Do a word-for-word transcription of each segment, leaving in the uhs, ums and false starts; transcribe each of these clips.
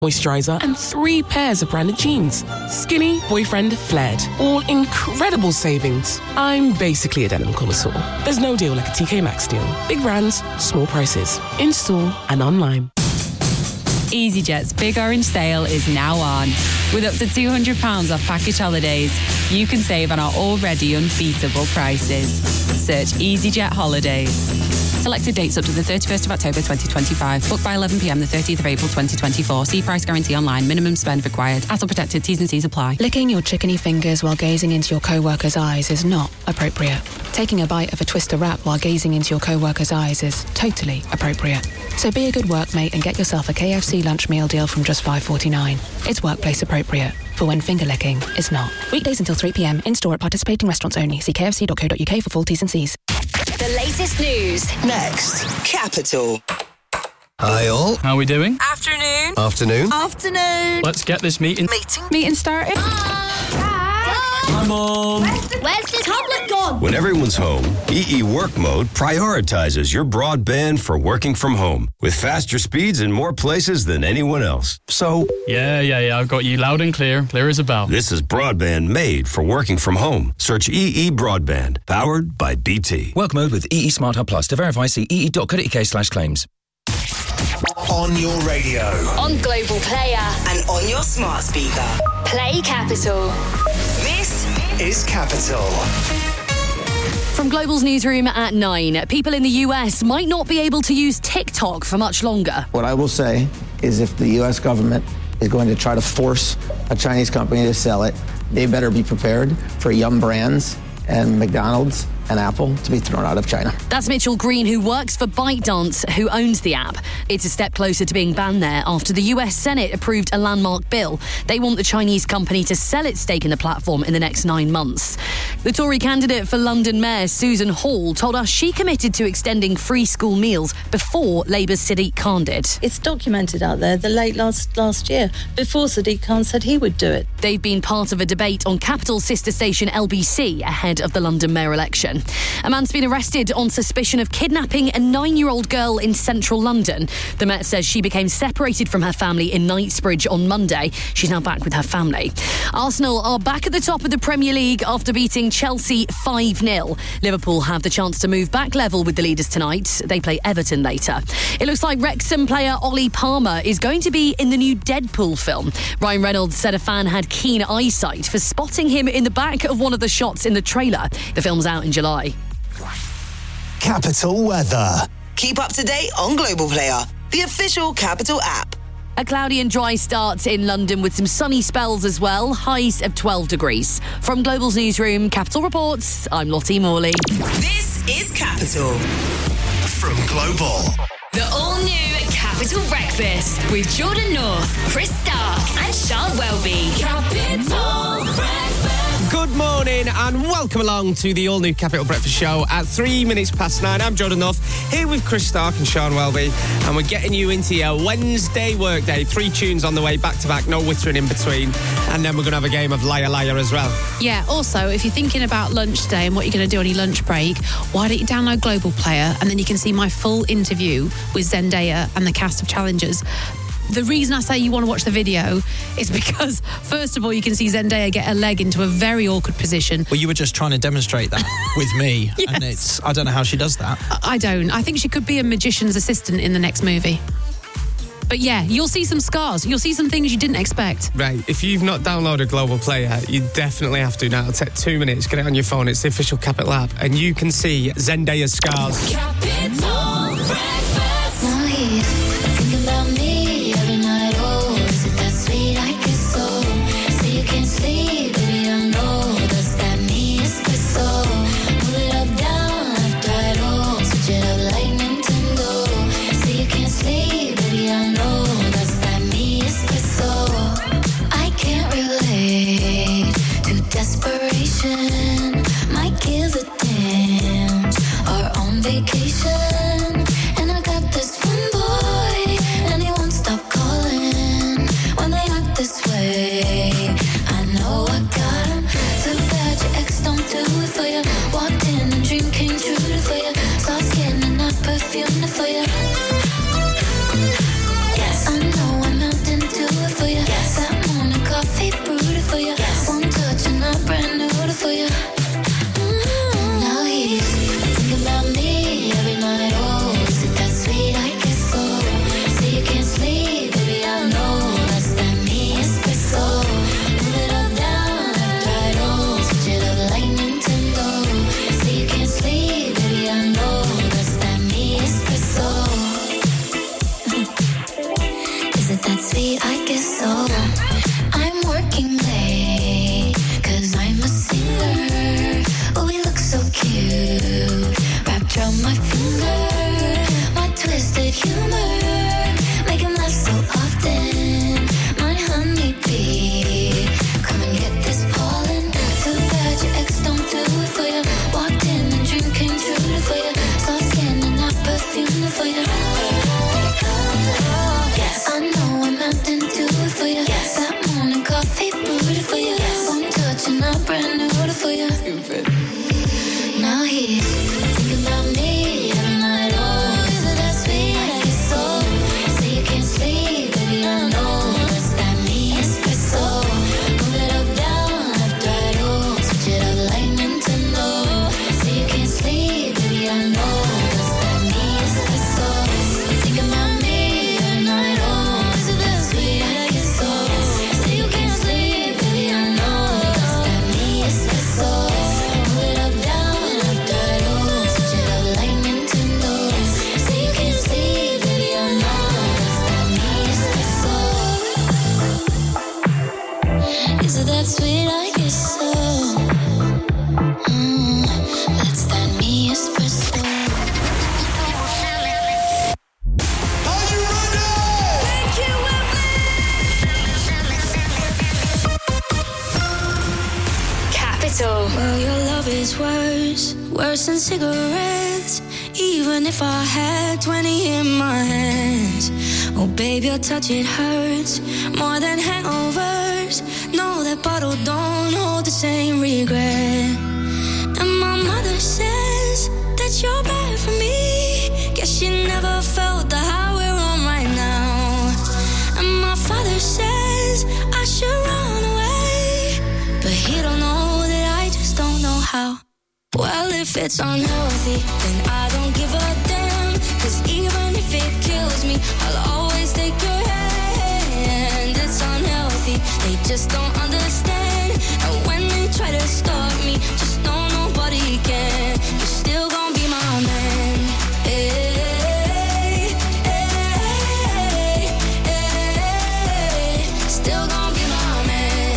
moisturiser, and three pairs of branded jeans. Skinny, boyfriend, flared. All incredible savings. I'm basically a denim connoisseur. There's no deal like a T K Maxx deal. Big brands, small prices. In-store and online. EasyJet's Big Orange Sale is now on. With up to two hundred pounds off package holidays, you can save on our already unbeatable prices. Search EasyJet Holidays. Selected dates up to the thirty-first of October twenty twenty-five. Book by eleven p.m. the thirtieth of April twenty twenty-four. See price guarantee online. Minimum spend required. Hassle protected. T's and C's apply. Licking your chickeny fingers while gazing into your co-worker's eyes is not appropriate. Taking a bite of a Twister wrap while gazing into your co-worker's eyes is totally appropriate. So be a good workmate and get yourself a K F C lunch meal deal from just five dollars and forty-nine cents. It's workplace appropriate for when finger licking is not. Weekdays until three p.m. in-store at participating restaurants only. See k f c dot co dot u k for full T's and C's. The latest news. Next, Capital. Hi all. How are we doing? Afternoon. Afternoon. Afternoon. Let's get this meeting. Meeting. Meeting started. Hi, Mum. Where's the, where's the tablet gone? When everyone's home, E E Work Mode prioritizes your broadband for working from home with faster speeds in more places than anyone else. So, Yeah, yeah, yeah. I've got you loud and clear. Clear as a bell. this is broadband made for working from home. Search E E Broadband, powered by B T. Work mode with E E Smart Hub Plus. To verify, see e e dot co dot u k slash claims. On your radio. On Global Player. And on your smart speaker. Play Capital. This Is Capital. From Global's newsroom at nine, people in the U S might not be able to use TikTok for much longer. What I will say is if the U S government is going to try to force a Chinese company to sell it, they better be prepared for Yum Brands and McDonald's and Apple to be thrown out of China. That's Mitchell Green, who works for ByteDance, who owns the app. It's a step closer to being banned there after the U S Senate approved a landmark bill. They want the Chinese company to sell its stake in the platform in the next nine months. The Tory candidate for London Mayor, Susan Hall, told us she committed to extending free school meals before Labour's Sadiq Khan did. It's documented out there, the late last last year, before Sadiq Khan said he would do it. They've been part of a debate on Capital's sister station L B C ahead of the London mayor election. A man's been arrested on suspicion of kidnapping a nine-year-old girl in central London. The Met says she became separated from her family in Knightsbridge on Monday. She's now back with her family. Arsenal are back at the top of the Premier League after beating Chelsea five nil. Liverpool have the chance to move back level with the leaders tonight. They play Everton later. It looks like Wrexham player Ollie Palmer is going to be in the new Deadpool film. Ryan Reynolds said a fan had keen eyesight for spotting him in the back of one of the shots in the trailer. The film's out in July. Capital weather. Keep up to date on Global Player, the official Capital app. A cloudy and dry start in London with some sunny spells as well. Highs of twelve degrees. From Global's newsroom, Capital Reports, I'm Lottie Morley. This is Capital. From Global. The all-new Capital Breakfast with Jordan North, Chris Stark and Sean Welby. Capital Breakfast. Good morning and welcome along to the all-new Capital Breakfast Show at three minutes past nine. I'm Jordan North, here with Chris Stark and Sean Welby, and we're getting you into your Wednesday workday. Three tunes on the way, back-to-back, no wittering in between, and then we're going to have a game of Liar Liar as well. Yeah, also, if you're thinking about lunch today and what you're going to do on your lunch break, why don't you download Global Player and then you can see my full interview with Zendaya and the cast of Challengers. The reason I say you want to watch the video is because, first of all, you can see Zendaya get her leg into a very awkward position. Well, you were just trying to demonstrate that with me, Yes. and it's I don't know how she does that. I don't. I think she could be a magician's assistant in the next movie. But yeah, you'll see some scars. You'll see some things you didn't expect. Right, if you've not downloaded Global Player, you definitely have to now. It'll take two minutes, get it on your phone. It's the official Capital app, and you can see Zendaya's scars. Capital Breakfast. Think about me every night. Oh, is it that sweet? I guess so. Say you can't sleep, baby, I know. Does that mean it's good so? Move it up, down, left, right, oh. Switch it up like Nintendo. Say you can't sleep, baby, I know. Does that mean it's good so? I can't relate to desperation. My kids are damned, are on vacation. sweet, I guess so. I'm working late, cause I'm a singer. Oh, we look so cute, wrapped around my finger. My twisted humor, make him laugh so often. My honeybee, come and get this pollen. Too bad your ex don't do it for you. Walked in and dream came true for you. Soft skin and not perfume for you. Yes, I know I'm acting do it for you. Yes, that morning coffee brewed it for you. Yes, one touch and I brand new it for you. Stupid. Now he's thinking about me every night. Oh, is it that sweet? I guess so. Say you can't sleep, baby, I know. It's that me espresso. Move it up, down, left, right, oh. Switch it up like Nintendo. Say you can't sleep, baby, I know. It's that me espresso. Thinking about me every night. Oh, is it that sweet? I guess so. Say you can't sleep, baby, I know. It's that me espresso. Move it up, down, left, right, oh. Switch it up like Nintendo. Say you can't sleep, baby, I know. It's that me espresso. Is it that sweet? I guess so. Mm, that's that me espresso. Capital. Well, your love is worse, worse than cigarettes. Even if I had twenty in my hands. Oh, babe, your touch, it hurts more than hangovers. No, that bottle don't hold the same regret. And my mother says that you're bad for me. Guess she never felt the high we're on right now. And my father says I should run away, but he don't know that I just don't know how. Well, if it's unhealthy, then I don't give a damn. Cause even if it kills me, I'll always take your hand. It's unhealthy, they just don't understand. And when they try to stop me, just know nobody can. You're still gonna be my man. Hey, hey, hey, still gonna be my man.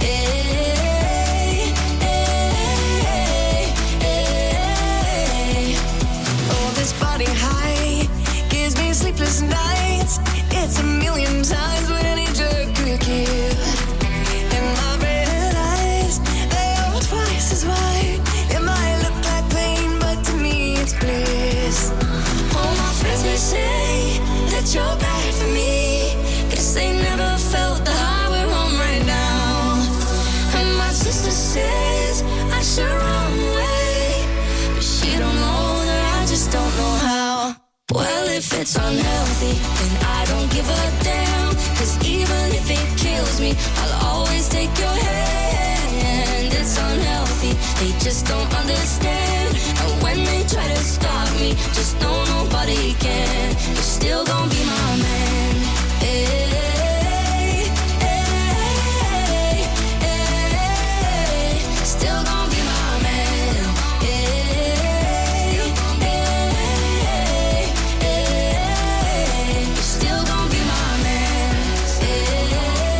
Hey, hey, hey. Oh, this body high gives me sleepless nights. It's a million times what any drug could give. And my red eyes, they are twice as wide. It might look like pain, but to me it's bliss. All my friends may say that you're bad for me. Guess they never felt the high we're on right now. And my sister says I should run away, but she don't know that I just don't know how. Well, if it's unhealthy, then I don't give a damn. Cause even if it kills me, I'll always take your hand. It's unhealthy, they just don't understand. And when they try to stop me, just know nobody can. You're still gonna be my man. Hey, hey, hey, still gonna be my man. Hey, hey, hey, you're still gonna be my man. Hey,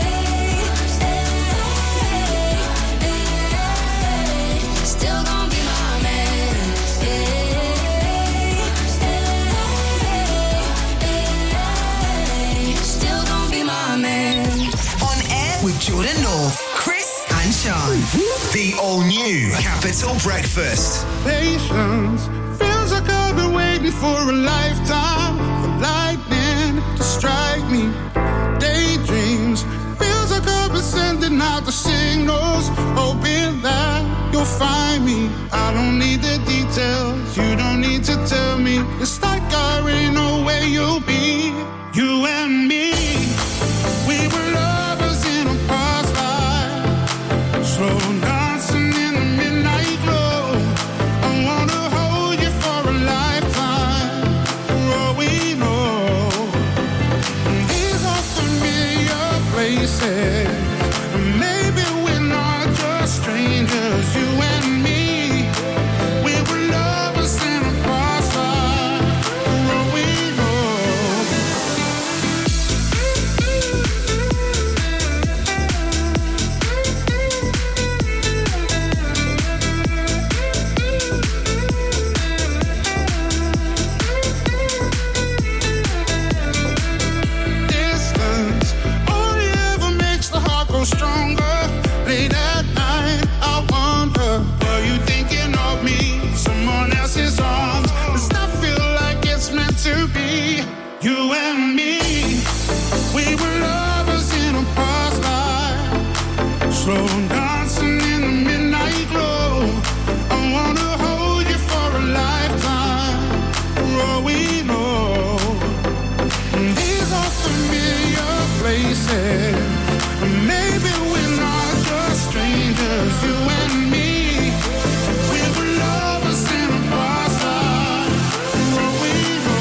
hey, hey, still gonna be my man. Hey, hey, still gonna be my man. On air with Jordan North, Chris and Sean. The all-new Capital Breakfast. Patience feels like I've been waiting for a lifetime for lightning to strike me. Daydreams feels like I've been sending out the signals, hoping that you'll find me. I don't need the details, you don't need to tell me. It's like I already know where you'll be. You and me, we were lovers in a past life, slow dancing in the midnight glow. I wanna hold you for a lifetime, for all we know. These are familiar places, maybe we're not just strangers. You and me, we were lovers in a past life, for all we know. road, dancing in the midnight glow. I wanna hold you for a lifetime, for all we know. These are familiar places, maybe we're not just strangers, you and me. We were lovers in a bastard, for all we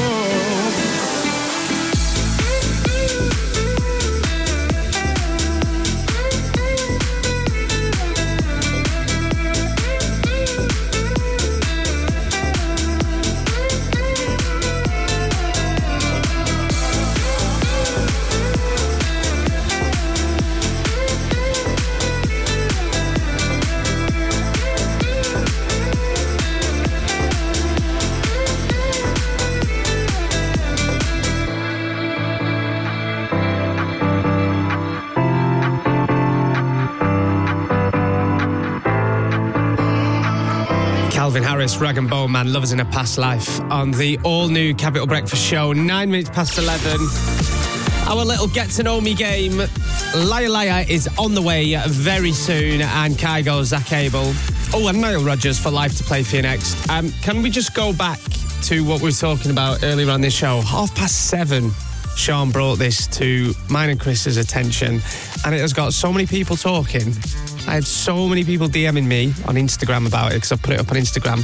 Calvin Harris, Rag and Bone Man, Lovers in a Past Life on the all-new Capital Breakfast Show, nine minutes past eleven. Our little get-to-know-me game, Liar Liar, is on the way very soon, and Kygo, Zach Abel, oh, and Niall Rogers for Live to Play for you next. Um, can we just go back to what we were talking about earlier on this show? Half past seven, Sean brought this to mine and Chris's attention, and it has got so many people talking. I had so many people DMing me on Instagram about it because I put it up on Instagram.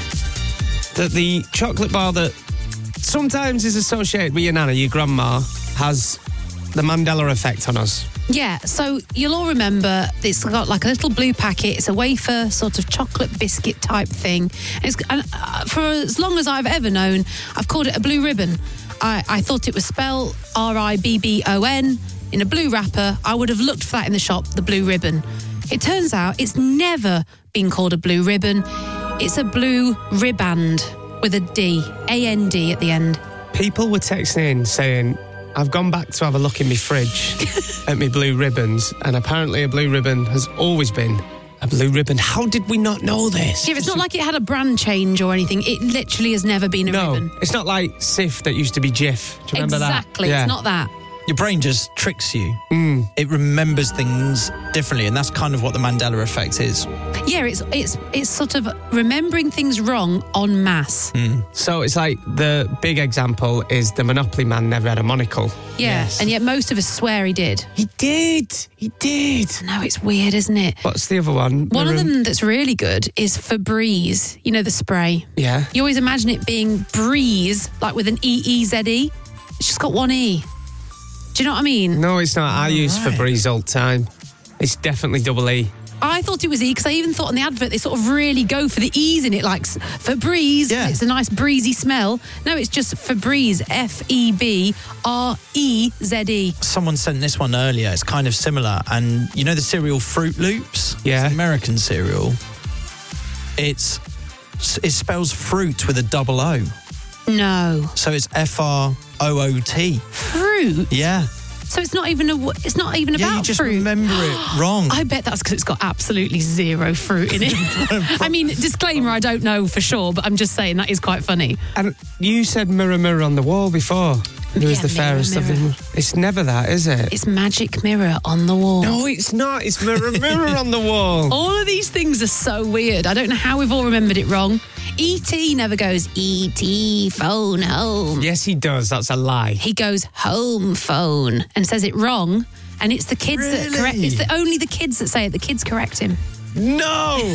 That the chocolate bar that sometimes is associated with your nana, your grandma, has the Mandela effect on us. Yeah, so you'll all remember it's got like a little blue packet. It's a wafer, sort of chocolate biscuit type thing. It's, and uh, for as long as I've ever known, I've called it a blue ribbon. I, I thought it was spelled R I B B O N in a blue wrapper. I would have looked for that in the shop, the blue ribbon. It turns out it's never been called a blue ribbon. It's a blue riband with a D, A N D at the end. People were texting in saying, I've gone back to have a look in my fridge at my blue ribbons, and apparently a blue ribbon has always been a blue ribbon. How did we not know this? Yeah, it's not like it had a brand change or anything. It literally has never been a no, ribbon. It's not like Sif that used to be Jif. Do you remember that? Exactly, it's not that. Your brain just tricks you. Mm. It remembers things differently, and that's kind of what the Mandela effect is. Yeah, it's it's it's sort of remembering things wrong en masse. Mm. So it's like the big example is the Monopoly man never had a monocle. Yeah, yes. And yet most of us swear he did. He did. He did. No, it's weird, isn't it? What's the other one? One the of room- them that's really good is Febreze. You know, the spray. Yeah. You always imagine it being breeze, like with an E E Z E. It's just got one E. Do you know what I mean? No, it's not. I oh, use right. Febreze all the time. It's definitely double E. I thought it was E because I even thought on the advert they sort of really go for the E's in it, like Febreze. Yeah. It's a nice breezy smell. No, it's just Febreze, F E B R E Z E. Someone sent this one earlier. It's kind of similar. And you know the cereal Fruit Loops? Yeah. It's an American cereal. It's It spells fruit with a double O. No. So it's F R O O T. Fruit? Yeah. So it's not even a. It's not even yeah, about you just fruit. remember it wrong. I bet that's because it's got absolutely zero fruit in it. I mean, disclaimer: I don't know for sure, but I'm just saying that is quite funny. And you said mirror, mirror on the wall before. It was Yeah, the mirror, fairest of mirror. them. It's never that, is it? It's magic mirror on the wall. No, it's not. It's mirror, mirror on the wall. All of these things are so weird. I don't know how we've all remembered it wrong. E T never goes E T phone home. Yes, he does. That's a lie. He goes home phone and says it wrong. And it's the kids that Really? correct. It's the, only the kids that say it. The kids correct him. No,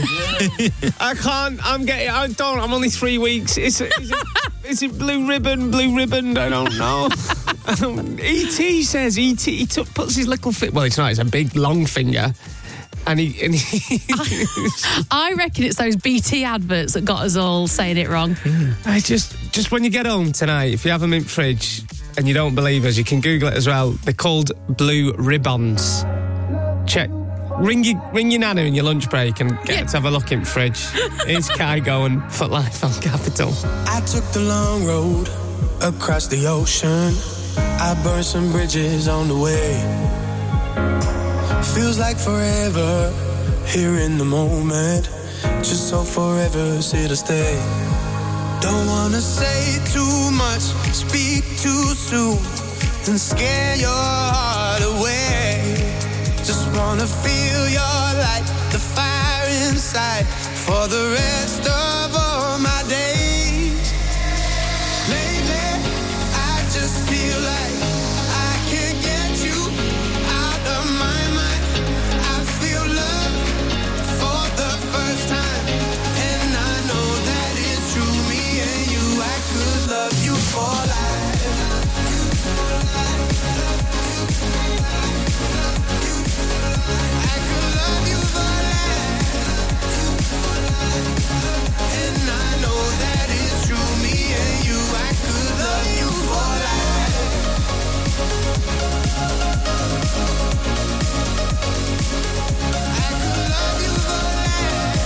I can't. I'm getting. I don't. I'm only three weeks. Is it? Is it, is it blue ribbon? Blue ribbon? I don't know. I don't, E T says E T. He took, puts his little fit. Well, it's not. It's a big long finger, and he. And he I reckon it's those B T adverts that got us all saying it wrong. I just, just when you get home tonight, if you have them in fridge and you don't believe us, you can Google it as well. They're called blue ribbons. Check. Ring your, ring your nana in your lunch break and get Yeah. to have a look in fridge. It's Kygo and Foot Life on Capital. I took the long road across the ocean. I burned some bridges on the way. Feels like forever here in the moment. Just so forever's here to stay. Don't wanna say too much, speak too soon, and scare your heart away. Just wanna wanna feel your light, the fire inside, for the rest of all my days. Lately, I just feel like I can't get you out of my mind. I feel love for the first time, and I know that it's true. Me and you, I could love you for life. And I know that it's true. Me and you, I could love you for life. I could love you for life.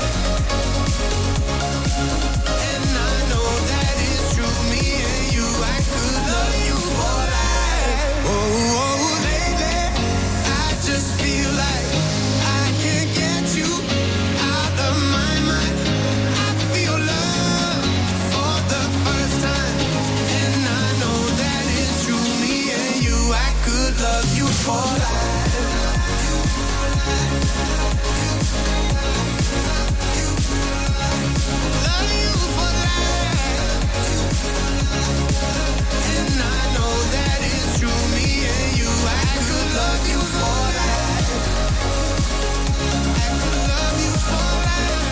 And I know that it's true. Me and you, I could love you for life. Oh, oh, baby, I just feel like I can't get you out of my mind. I feel love for the first time, and I know that it's true. Me and you, I could love you for life. Love you for life. And I know that it's true. Me and you, I could love you for life. I could love you for life.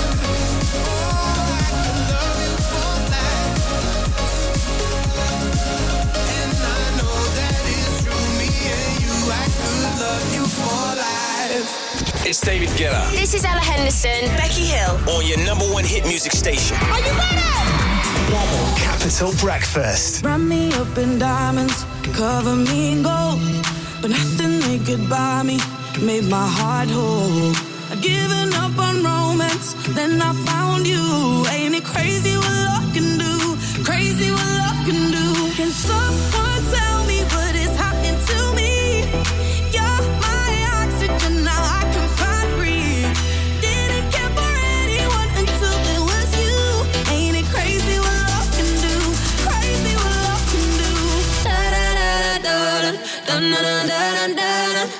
It's David Guetta. This is Ella Henderson. Becky Hill. On your number one hit music station. Are you ready? Capital Breakfast. Wrap me up in diamonds, cover me in gold, but nothing they could buy me made my heart whole. I'd given up on romance, then I found you. Ain't it crazy what love can do? Crazy what love can do. Can someone tell me what is happening to me? You're my oxygen, now I can find breathe. Didn't care for anyone until it was you. Ain't it crazy what love can do? Crazy what love can do. Da da da da da da da da da da.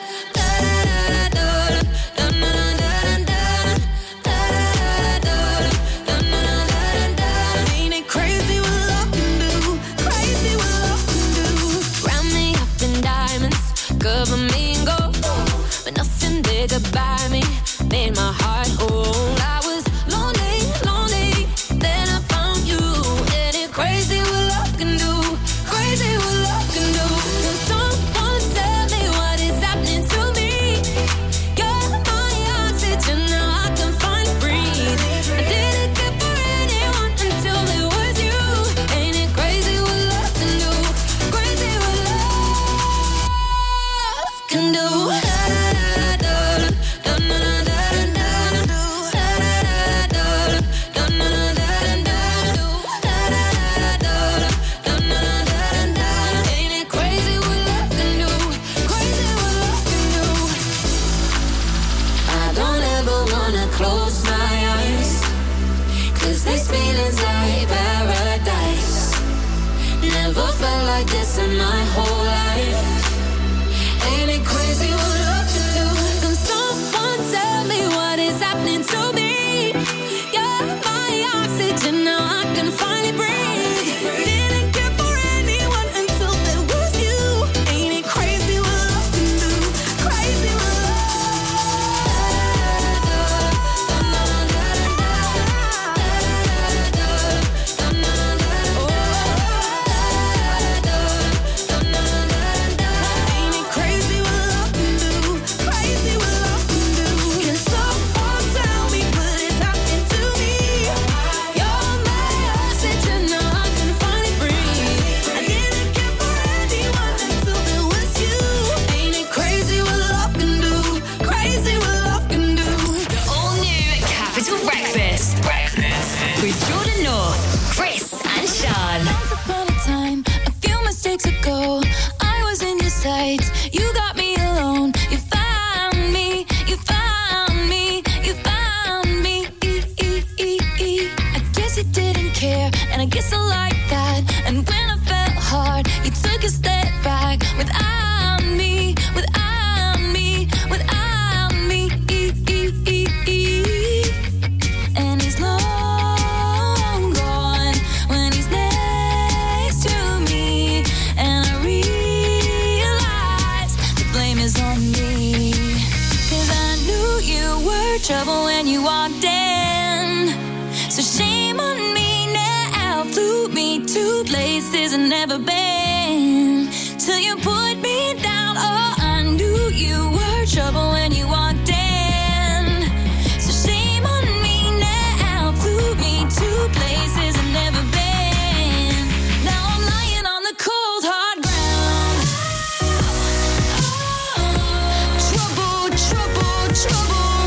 Cover me in gold, but nothing bigger by me made my heart whole. I was lonely, lonely, then I found you. And it crazy what love can do, crazy what love can do. Can someone tell me what is happening to me? You're my oxygen, now I can finally breathe. I didn't care for anyone until it was you. Ain't it crazy what love can do, crazy what love can do. Ain't it crazy what love can do, crazy what love can do. I don't ever wanna close my eyes, 'cause this feeling's like paradise. Never felt like this in my whole life. Ain't it crazy what love can do? Can someone tell me what is happening to me? You're my oxygen, now I can finally breathe. Didn't care for anyone until there was you. Ain't it crazy what love can do? Crazy what love. is on me. Cause I knew you were trouble when you walked in. So shame on me now. Flew me to places I've never been. Till you put me down. Oh, I knew you were trouble when you walked in. So shame on me now. Flew me to places I've never been. Now I'm lying on the cold hard ground. Trouble, trouble, trouble.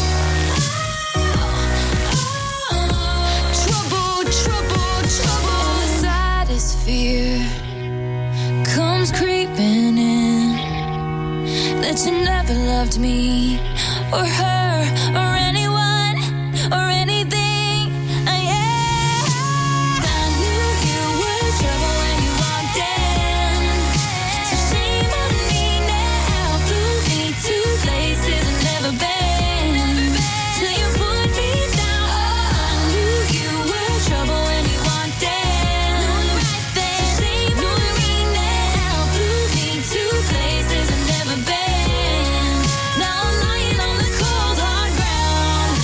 Trouble, trouble, trouble. The saddest fear comes creeping in, that you never loved me or her or anyone or anything. Uh, yeah. I knew you were trouble when you walked in. So shame on me now. Flew me to places I've never been. Till you put me down. Oh, I knew you were trouble when you walked in. Right there. So shame on me now. Flew me to places I've never been. Now I'm lying on the cold hard ground.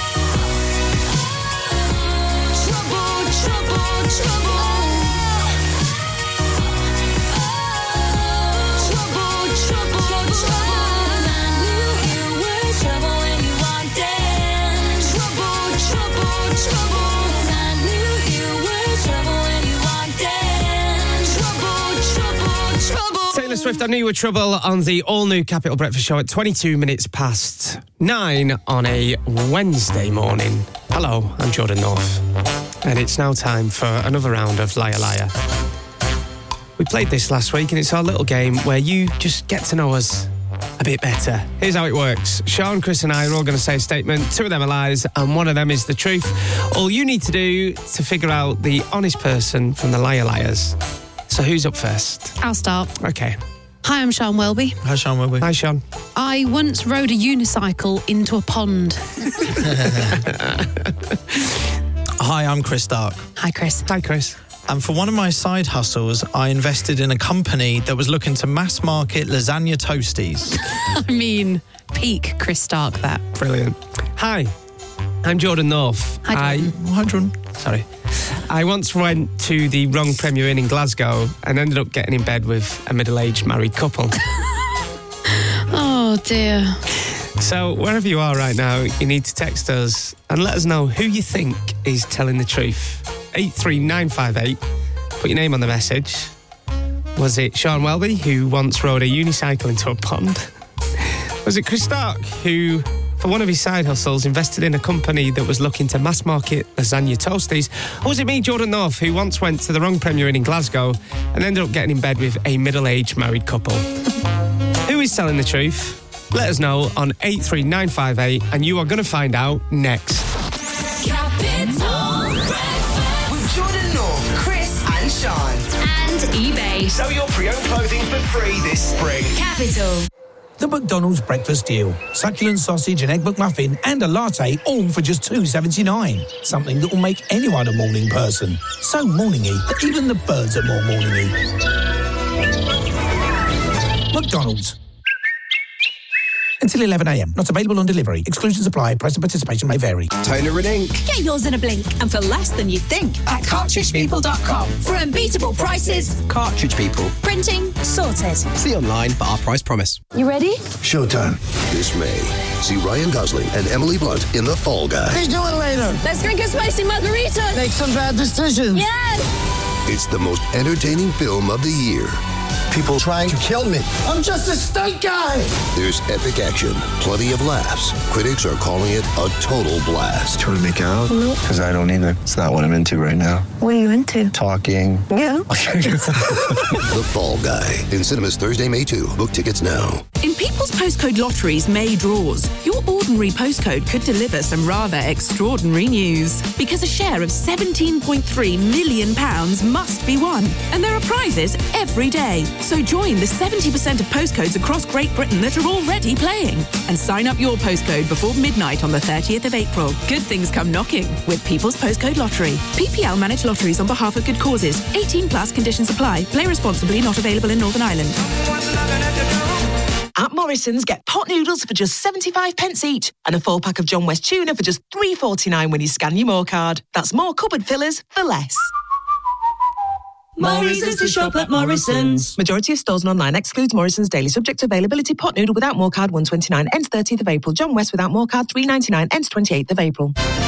Trouble, trouble, trouble. Trouble, trouble, trouble. I knew you were trouble when you walked in. Trouble, trouble, trouble. I knew you were trouble when you walked in. Trouble, trouble, trouble. Taylor Swift, I Knew You Were Trouble on the all-new Capital Breakfast Show at twenty-two minutes past nine on a Wednesday morning. Hello, I'm Jordan North. And it's now time for another round of Liar Liar. We played this last week and it's our little game where you just get to know us a bit better. Here's how it works. Sean, Chris and I are all going to say a statement. Two of them are lies and one of them is the truth. All you need to do to figure out the honest person from the Liar Liars. So who's up first? I'll start. Okay. Hi, I'm Sean Welby. Hi, Sean Welby. Hi, Sean. I once rode a unicycle into a pond. Hi, I'm Chris Stark. Hi, Chris. Hi, Chris. And for one of my side hustles, I invested in a company that was looking to mass market lasagna toasties. I mean, peak Chris Stark, that. Brilliant. Hi, I'm Jordan North. Hi, Jordan. I, Hi, Jordan. Sorry. I once went to the wrong Premier Inn in Glasgow and ended up getting in bed with a middle-aged married couple. Oh, dear. So, wherever you are right now, you need to text us and let us know who you think is telling the truth. eight three nine five eight. Put your name on the message. Was it Sean Welby, who once rode a unicycle into a pond? Was it Chris Stark, who, for one of his side hustles, invested in a company that was looking to mass market lasagna toasties? Or was it me, Jordan North, who once went to the wrong Premier Inn in Glasgow and ended up getting in bed with a middle-aged married couple? Who is telling the truth? Let us know on eight three nine five eight and you are going to find out next. Capital Breakfast with Jordan North, Chris and Sean. And eBay. Sell your pre-owned clothing for free this spring. Capital. The McDonald's breakfast deal. Succulent sausage and egg McMuffin and a latte, all for just two seventy-nine. Something that will make anyone a morning person. So morningy that even the birds are more morningy. McDonald's. Until eleven a.m. Not available on delivery. Exclusions apply. Price and participation may vary. Toner and ink. Get yours in a blink and for less than you'd think at cartridge people dot com. For unbeatable prices. Cartridge People. Printing sorted. See online for our price promise. You ready? Showtime. This May, see Ryan Gosling and Emily Blunt in The Fall Guy. Let's do it later. Let's drink a spicy margarita. Make some bad decisions. Yes. It's the most entertaining film of the year. People trying to kill me. I'm just a stunt guy. There's epic action, plenty of laughs. Critics are calling it a total blast. Trying to make it out? Because I don't either. It's not what I'm into right now. What are you into? Talking. Yeah. The Fall Guy. In cinemas Thursday, May second. Book tickets now. In People's Postcode Lottery's May draws, your ordinary postcode could deliver some rather extraordinary news. Because a share of seventeen point three million pounds must be won. And there are prizes every day. So join the seventy percent of postcodes across Great Britain that are already playing. And sign up your postcode before midnight on the thirtieth of April. Good things come knocking with People's Postcode Lottery. P P L manage lotteries on behalf of good causes. eighteen plus conditions apply. Play responsibly, not available in Northern Ireland. At Morrison's, get pot noodles for just seventy-five pence each and a four pack of John West tuna for just three forty-nine when you scan your More card. That's more cupboard fillers for less. More reasons to shop at Morrison's. Majority of stores and online excludes Morrison's daily. Subject to availability. Pot noodle without More card one twenty-nine ends thirtieth of April. John West without More card three ninety-nine ends twenty-eighth of April.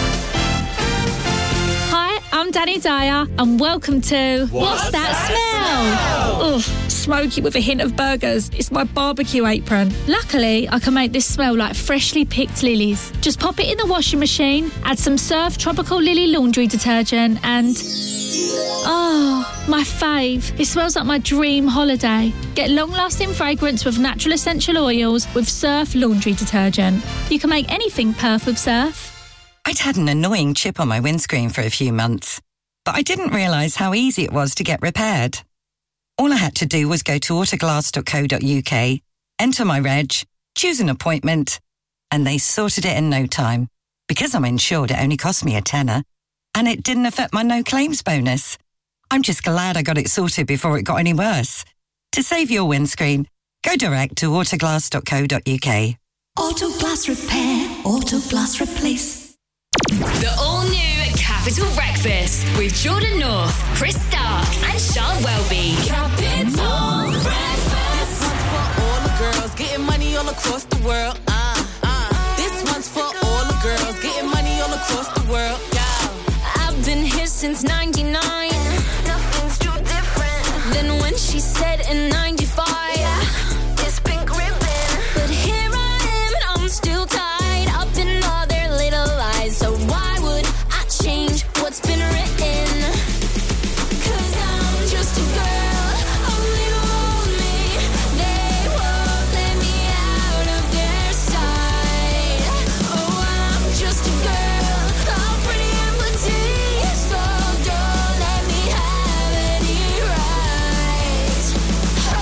Hi, I'm Danny Dyer and welcome to What's, What's That, that Smell? Ugh, smoky with a hint of burgers. It's my barbecue apron. Luckily, I can make this smell like freshly picked lilies. Just pop it in the washing machine, add some Surf Tropical Lily laundry detergent and... oh, my fave. It smells like my dream holiday. Get long-lasting fragrance with natural essential oils with Surf laundry detergent. You can make anything perf with Surf. I'd had an annoying chip on my windscreen for a few months, but I didn't realise how easy it was to get repaired. All I had to do was go to autoglass dot co dot uk, enter my reg, choose an appointment, and they sorted it in no time. Because I'm insured, it only cost me a tenner, and it didn't affect my no claims bonus. I'm just glad I got it sorted before it got any worse. To save your windscreen, go direct to autoglass dot co dot uk. Autoglass repair, Autoglass replace. The all-new Capital Breakfast with Jordan North, Chris Stark and Sean Welby. Capital Breakfast. This one's for all the girls getting money all across the world. Uh, uh. This one's for all the girls getting money all across the world. Yeah. I've been here since ninety-nine. Nothing's too different than when she said in ninety-five. It's been gripping, but here I am and I'm still tied up in all their little lies. So why would I change what's been written? 'Cause I'm just a girl, only want me. They won't let me out of their sight. Oh, I'm just a girl, I'm pretty and petite, so don't let me have any rights. Oh,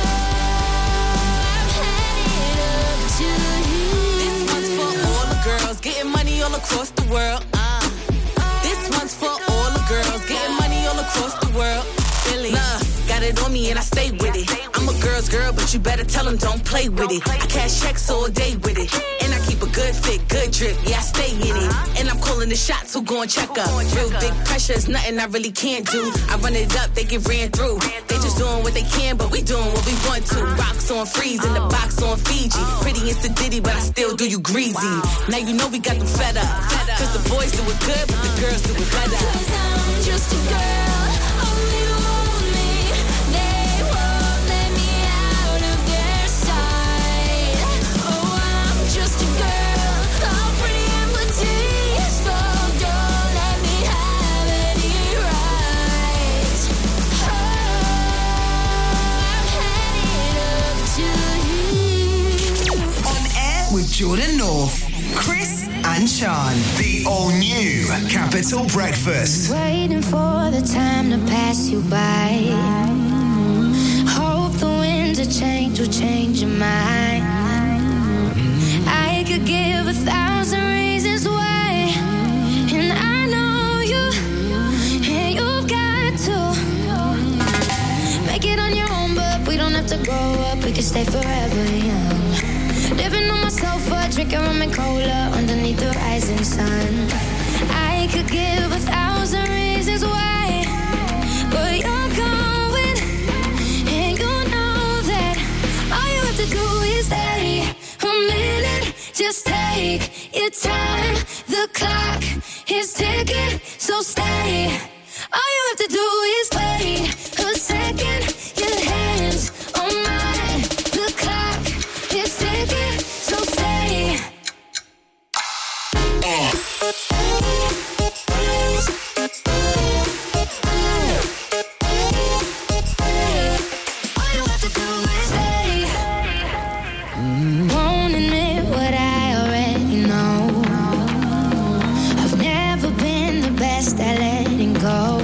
I'm headed up to you. This one's for all the girls getting money all across the world. Uh, this one's for all the girls getting money all across the world. Billy, love, got it on me and I stay with it. I'm a girl's girl, but you better tell them don't play with it. I cash checks all day with it, and I keep a good fit, good drip. Yeah, I stay in it, and I'm calling the shots. Who gon' check up? Real big pressure is nothing I really can't do. I run it up, they get ran through. They just doing what they can, but we doing what we want to. Rocks on freeze in the box on Fiji. Pretty and sedity, but I still do you greasy. Now you know we got them fed up. Cause the boys do it good, but the girls do it better. 'Cause I'm just a girl, only want me. They won't let me out of their sight. Oh, I'm just a girl, I'm pretty and petite, so don't let me have any rights. Oh, I'm headed up to you. On air with Jordan North, Chris and Sean. The all-new Capital Breakfast. Waiting for the time to pass you by. Hope the winds of change will change your mind. I could give a thousand reasons why, and I know you, and you've got to make it on your own, but we don't have to grow up, we can stay forever young. Living on my sofa, drinking rum and cola underneath the rising sun. I could give a thousand reasons why, but you're going, and you know that all you have to do is stay a minute. Just take your time. The clock is ticking, so stay. All you have to do is wait a second. Your hands on mine. The clock is ticking, so stay. Won't admit what I already know. I've never been the best at letting go.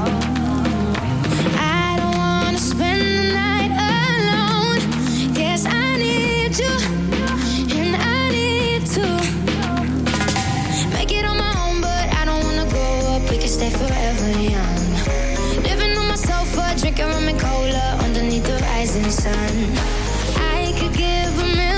I don't wanna spend the night alone. Yes, I need you, and I need to make it on my own, but I don't wanna grow up. We can stay forever young. Living on my sofa, drinking rum and cola underneath the rising sun. I could give a million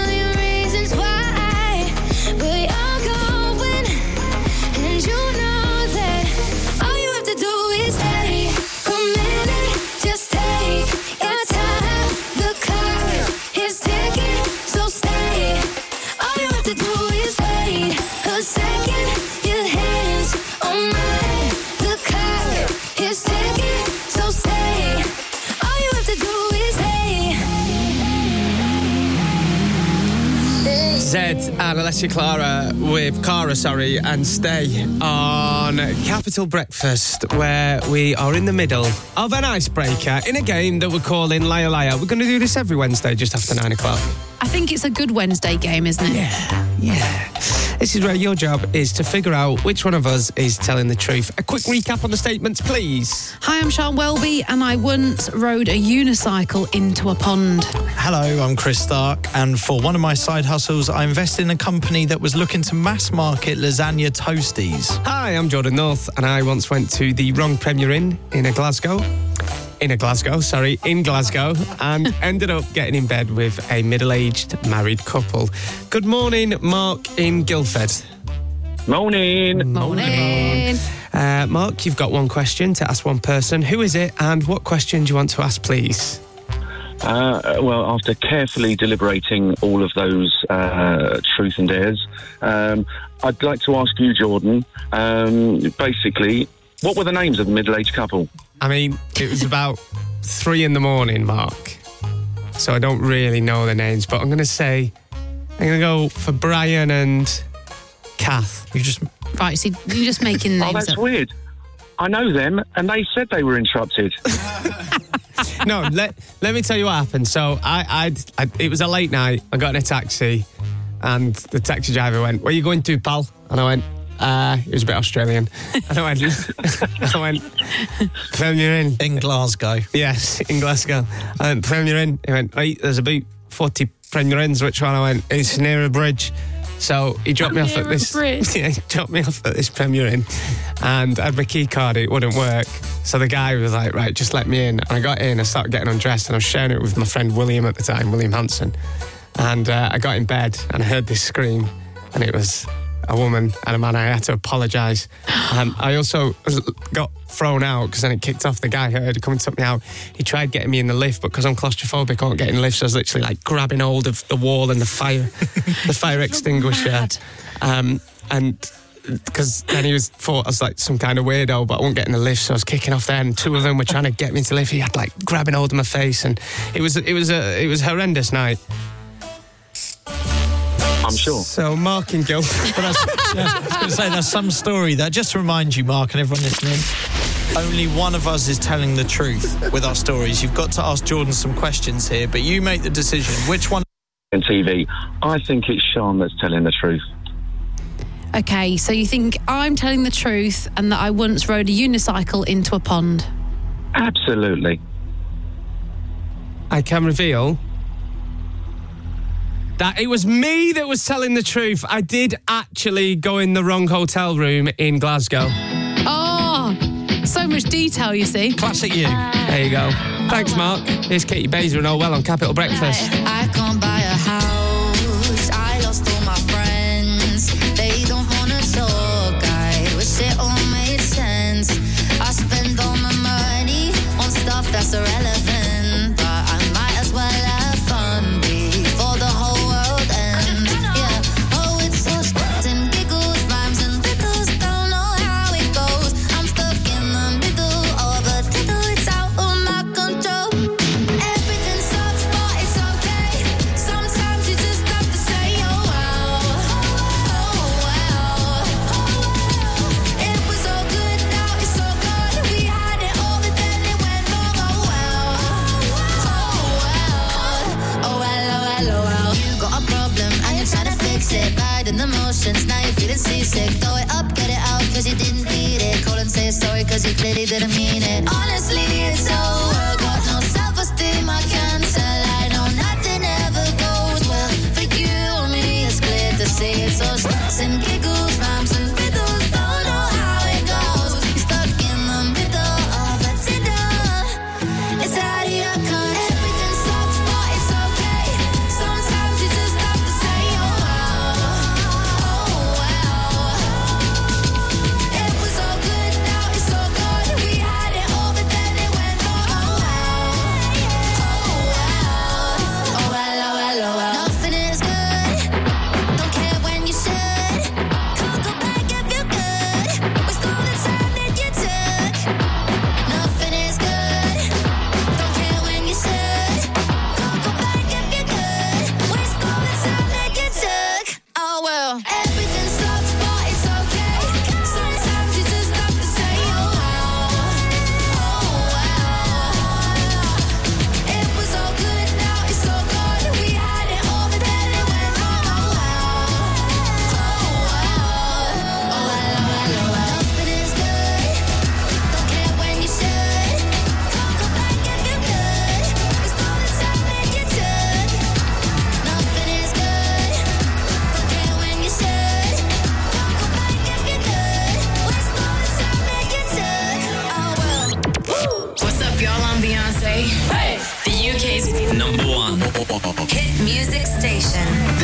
Zed and Alessia Clara with Cara, sorry, and Stay on Capital Breakfast, where we are in the middle of an icebreaker in a game that we're calling Liar Liar. We're going to do this every Wednesday just after nine o'clock. I think it's a good Wednesday game, isn't it? Yeah, yeah. This is where your job is to figure out which one of us is telling the truth. A quick recap on the statements, please. Hi, I'm Sean Welby, and I once rode a unicycle into a pond. Hello, I'm Chris Stark, and for one of my side hustles, I invested in a company that was looking to mass market lasagna toasties. Hi, I'm Jordan North, and I once went to the wrong Premier Inn in a Glasgow. In a Glasgow, sorry, in Glasgow, and ended up getting in bed with a middle-aged married couple. Good morning, Mark in Guildford. Morning. Morning. Uh, Mark, you've got one question to ask one person. Who is it, and what question do you want to ask, please? Uh, well, after carefully deliberating all of those uh, truth and dares, um, I'd like to ask you, Jordan, um, basically, what were the names of the middle-aged couple? I mean, it was about three in the morning, Mark. So I don't really know the names, but I'm going to say, I'm going to go for Brian and Kath. You just... Right, so you're just making names Oh, that's up. weird. I know them, and they said they were interrupted. No, let let me tell you what happened. So I, I'd, I, it was a late night. I got in a taxi, and the taxi driver went, "Where are you going to, pal?" And I went, uh, he was a bit Australian. And I went, I went, Premier Inn. In Glasgow. Yes, in Glasgow. I went, Premier Inn. He went, right, there's about forty Premier Inns. Which one? I went, it's near a bridge. So he dropped me off at this. Yeah, he dropped me off at this Premier Inn, and I had my key card. It wouldn't work. So the guy was like, "Right, just let me in." And I got in. I started getting undressed, and I was sharing it with my friend William at the time, William Hanson. And uh, I got in bed, and I heard this scream, and it was a woman and a man. I had to apologise. Um, I also got thrown out because then it kicked off. The guy heard, come and took me out. He tried getting me in the lift, but because I'm claustrophobic, I can't get in the lift. So I was literally like grabbing hold of the wall and the fire, the fire extinguisher. Um, and because then he was thought I was like some kind of weirdo, but I won't get in the lift. So I was kicking off there, and two of them were trying to get me into the lift. He had like grabbing hold of my face, and it was it was a it was a horrendous night. I'm sure. So Mark in Guildford. But I was, yeah, I was going to say, there's some story there. Just to remind you, Mark, and everyone listening, only one of us is telling the truth with our stories. You've got to ask Jordan some questions here, but you make the decision. Which one? On T V, I think it's Sean that's telling the truth. Okay, so you think I'm telling the truth and that I once rode a unicycle into a pond? Absolutely. I can reveal that it was me that was telling the truth. I did actually go in the wrong hotel room in Glasgow. Oh, so much detail, you see. Classic you. There you go. Thanks, Mark. Here's Katie Baser and All Well on Capital Breakfast. I can't buy a house. I lost all my friends. They don't wanna talk. I wish it all made sense. I spend all my money on stuff that's irrelevant, but I might as well have fun before the whole world ends. Yeah. Oh, it's so shit and giggles, rhymes and riddles. Don't know how it goes. I'm stuck in the middle of a tiddle. It's out of my control. Everything sucks, but it's okay. Sometimes you just have to say, oh wow, oh wow, oh wow. It was so good, now it's so gone. We had it all, but then it went wrong. Oh wow, oh wow, oh well, oh well, oh well. You got a problem and you're trying to fix it. Riding the motions, now you're feeling seasick. Throw it up, get it out, cause you didn't need it. Call and say sorry, cause you clearly didn't mean it. Honestly, it's over. Got no self-esteem, I can't tell. I know nothing ever goes well. For you and me, it's clear to see. It's all shits and giggles, rhymes and riddles. Don't know how it goes. You're stuck in the middle of a tiddle. It's out of your control. Everything sucks, but it's okay. Sometimes you just have to say, oh wow, oh wow. It was so good, now it's so gone. We had it all, but then it went wrong. Oh wow,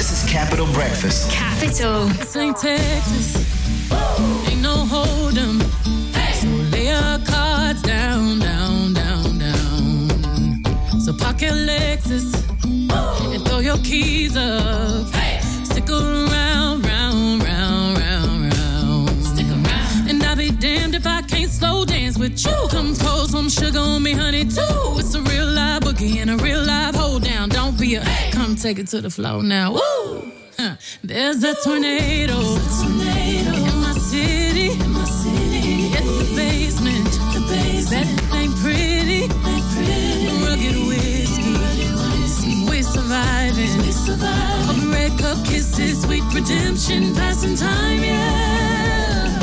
This is Capital Breakfast. Capital. This ain't Texas. Ain't no hold 'em. So lay your cards down, down, down, down. So park your Lexus and throw your keys up. Stick around, round, round, round, round. Stick around. And I'll be damned if I can't slow dance with you. Come pour some sugar on me, honey, too. It's a real live boogie and a real live hold down. Don't be a come take it to the floor now. Woo! Huh. There's a tornado. There's a tornado in my city. In my city. At the basement. The basement. That ain't pretty. Ain't pretty. Rugged whiskey. Rugged whiskey. We're surviving. We're surviving. Of red cup kisses, sweet redemption, passing time, yeah.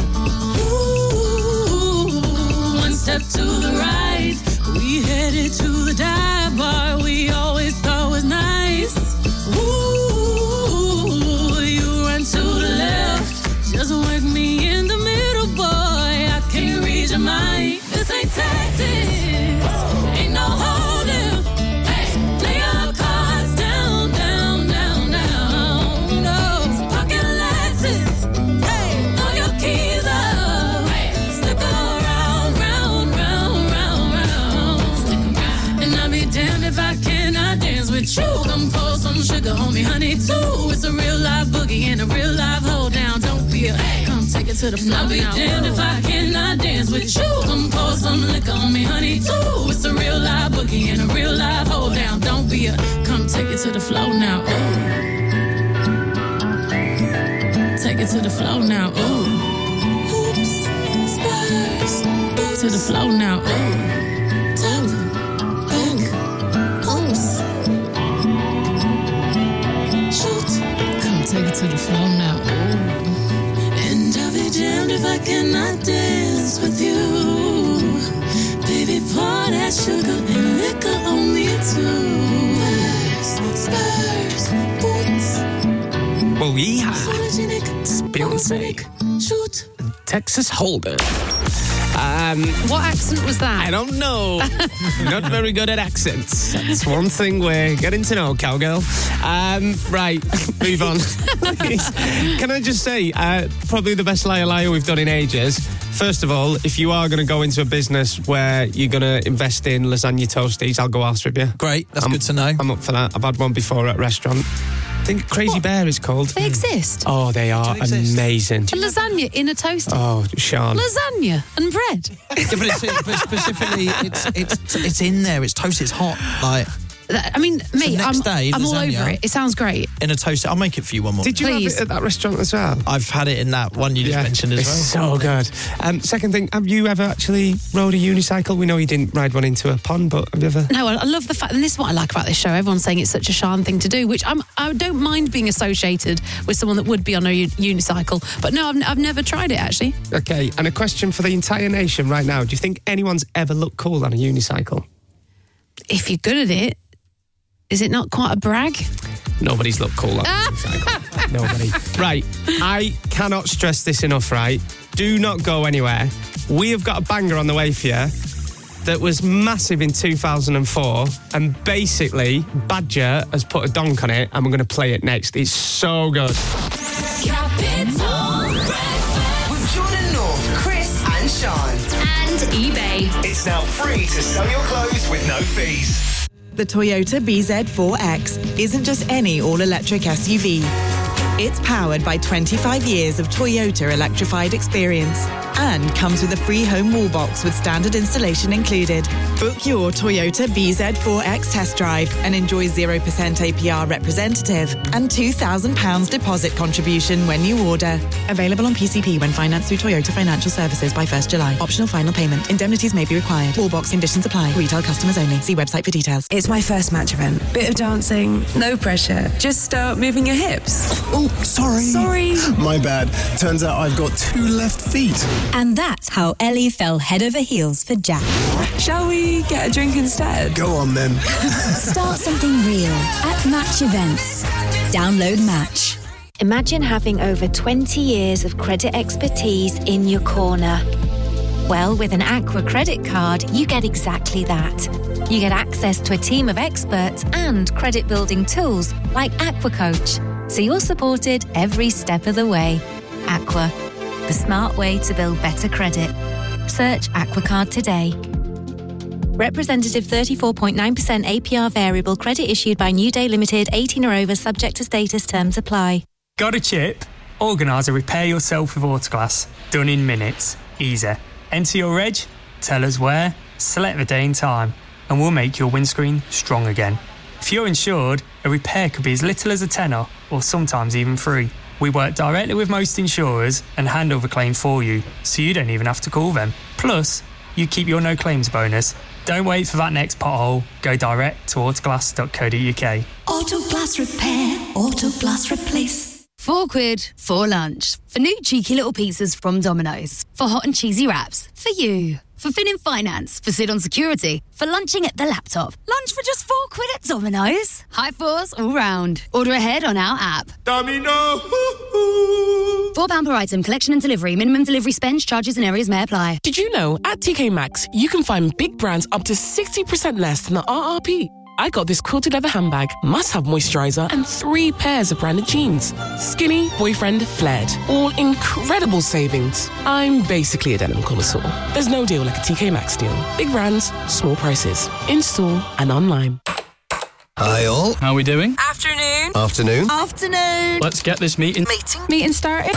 Ooh, one step to the right. We headed to the dive bar we always thought was nice. Ooh. To the left, just work me in the middle, boy. I can't read your mind. This ain't Texas, ain't no holding. Hey, lay your cards down, down, down, down. No, pocket Lexus. Hey, throw your keys up. Hey, stick around, round, round, round, round. Stick around, and I'll be damned if I cannot dance with you. Come pour some sugar on me, honey, too. It's a real live boogie and a real live hold down. Don't be a come take it to the floor. I'll be damned if I cannot dance with you. Come pour some liquor on me, honey, too. It's a real live boogie and a real live hold down. Don't be a come take it to the floor now. Ooh. Take it to the floor now. Ooh. Oops, spurs. To the floor now. Ooh. Top, back, oops. Take it to the floor now, ooh. And I'll be damned if I cannot dance with you. Baby, pour that sugar and liquor on me too. Spurs, spurs, boots. Well, yeah. Photogenic, It's Beyonce. Shoot. Texas Hold'em. Um, what accent was that? I don't know. Not very good at accents. That's one thing we're getting to know, cowgirl. Um, right, move on. Can I just say, uh, probably the best liar liar we've done in ages. First of all, if you are going to go into a business where you're going to invest in lasagna toasties, I'll go ask with you. Great, that's I'm, good to know. I'm up for that. I've had one before at a restaurant. I think Crazy what? Bear is called. They exist? Oh, they are they amazing. A lasagna in a toaster? Oh, Sean. Lasagna and bread? Yeah, but, it's, but specifically, it's, it's, it's in there, it's toasted, it's hot. Like, I mean, mate, so I'm, day, I'm all lasagna, over it. It sounds great. In a toaster. I'll make it for you one more. Did you Please. have it at that restaurant as well? I've had it in that one you just yeah, mentioned as it's well. It's so good. Um, second thing, have you ever actually rode a unicycle? We know you didn't ride one into a pond, but have you ever? No, I love the fact, and this is what I like about this show. Everyone's saying it's such a Sean thing to do, which I'm, I don't mind being associated with someone that would be on a u- unicycle. But no, I've, I've never tried it, actually. Okay, and a question for the entire nation right now. Do you think anyone's ever looked cool on a unicycle? If you're good at it, is it not quite a brag? Nobody's looked cool on a unicycle. Nobody. Right, I cannot stress this enough, right? Do not go anywhere. We have got a banger on the way for you that was massive in two thousand four, and basically Badger has put a donk on it, and we're going to play it next. It's so good. Capital Breakfast with Jordan North, Chris and Sean. And eBay. It's now free to sell your clothes with no fees. The Toyota B Z four X isn't just any all-electric S U V. It's powered by twenty-five years of Toyota electrified experience and comes with a free home wall box with standard installation included. Book your Toyota B Z four X test drive and enjoy zero percent A P R representative and two thousand pounds deposit contribution when you order. Available on P C P when financed through Toyota Financial Services by first July. Optional final payment. Indemnities may be required. Wall box conditions apply. Retail customers only. See website for details. It's my first match event. Bit of dancing, no pressure. Just start moving your hips. Oh, sorry. Sorry. My bad. Turns out I've got two left feet. And that's how Ellie fell head over heels for Jack. Shall we get a drink instead? Go on then. Start something real at Match Events. Download Match. Imagine having over twenty years of credit expertise in your corner. Well, with an Aqua credit card, you get exactly that. You get access to a team of experts and credit building tools like Aqua Coach. so you're supported every step of the way. Aqua, the smart way to build better credit. Search Aquacard today. Representative thirty-four point nine percent A P R variable credit issued by New Day Limited, eighteen or over, subject to status, terms apply. Got a chip? Organise a repair yourself with Autoglass. Done in minutes. Easy. Enter your reg, tell us where, select the day and time, and we'll make your windscreen strong again. If you're insured, a repair could be as little as a tenner, or sometimes even free. We work directly with most insurers and handle the claim for you, so you don't even have to call them. Plus, you keep your no claims bonus. Don't wait for that next pothole. Go direct to autoglass dot co dot uk. Autoglass repair, Autoglass replace. Four quid for lunch. For new cheeky little pizzas from Domino's. For hot and cheesy wraps. For you. For Fin in Finance. For Sid on Security. For lunching at the laptop. Lunch for just four quid at Domino's. High fours all round. Order ahead on our app. Domino! Four pound per item. Collection and delivery. Minimum delivery spend, charges and areas may apply. Did you know at T K Maxx you can find big brands up to sixty percent less than the R R P? I got this quilted leather handbag, must-have moisturiser, and three pairs of branded jeans. Skinny, boyfriend, flared. All incredible savings. I'm basically a denim connoisseur. There's no deal like a T K Maxx deal. Big brands, small prices. In-store and online. Hi all. How are we doing? Afternoon. Afternoon. Afternoon. Let's get this meeting. Meeting. Meeting started.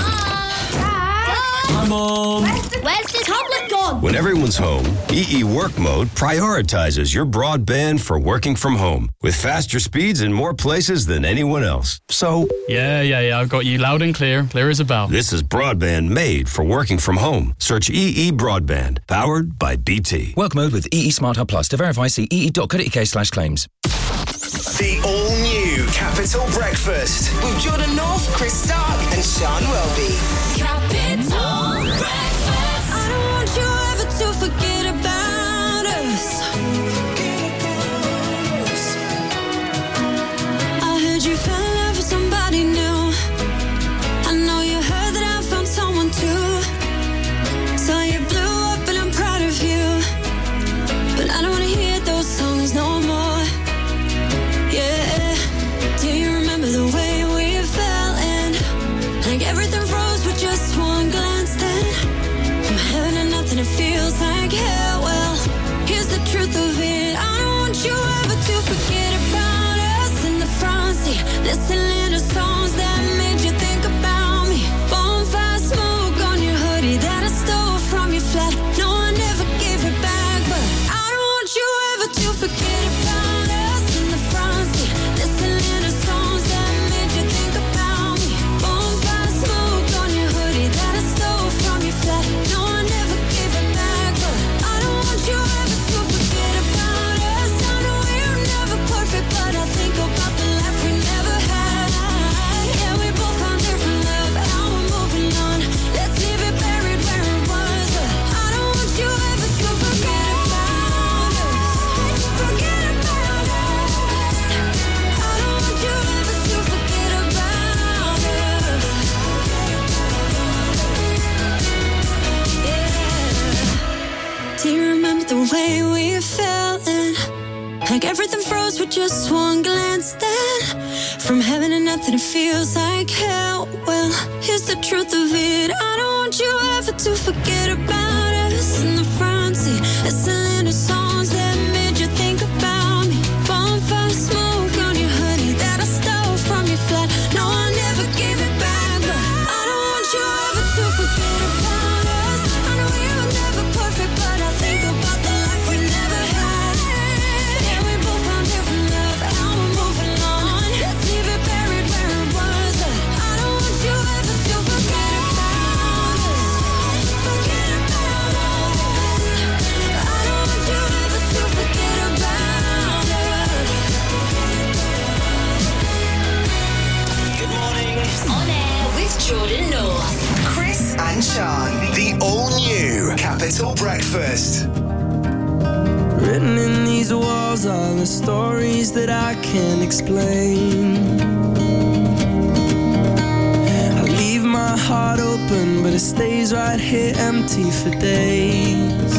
Hi, Mum. Where's the, where's the tablet gone? When everyone's home, E E Work Mode prioritizes your broadband for working from home with faster speeds in more places than anyone else. So, Yeah, yeah, yeah. I've got you loud and clear. Clear as a bell. this is broadband made for working from home. Search E E Broadband, powered by B T. Work mode with E E Smart Hub Plus. To verify, see e e dot co dot uk slash claims. The all-new Capital Breakfast with Jordan North, Chris Stark and Sean Welby. Capital Breakfast. I don't want you ever to forget about us. I heard you fell in love with somebody new. I know you heard that I found someone too. So you blew up and I'm proud of you. But I don't want to hear those songs no more. Yeah, do you remember the way we fell in? Like everything froze with just one glance then. From heaven to nothing, it feels like hell. Well, here's the truth of it. I don't want you ever to forget about us in the front seat. Listening to songs that made you think about me. Bonfire smoke on your hoodie that I stole from your flat. No, I never gave it back, but I don't want you ever to forget about us in the front seat. Listening to songs that made you think about me. Bonfire smoke on your hoodie that I stole from your flat. No, I never gave it back, but I don't want you ever to forget about us. I know we're never perfect, but I think about the life we never had. Yeah, we both found different love, now we're moving on. Let's leave it buried where it was, but I don't want you ever to forget about us. Forget about us. I don't want you ever to forget about us. Yeah. Do you remember the way we fell in? Like everything froze with just one glance then. From heaven to nothing, it feels like hell. Well, here's the truth of it. I don't want you ever to forget about us in the front seat. Listening to songs that made you think about me. Bonfire smoke on your hoodie that I stole from your flat. No, I never gave it back, but I don't want you ever to forget about us. I know we were never perfect, but I think about the life we never had. Yeah, we both found different love, now we're moving on. Let's leave it buried where it was, but I don't want you ever to forget about us. Forget about us. I don't want you ever to forget about us. Good morning. On air with Jordan North. Chris and Sean. The all-new Capital Breakfast. Written in these walls are the stories that I can't explain. I leave my heart open, but it stays right here empty for days.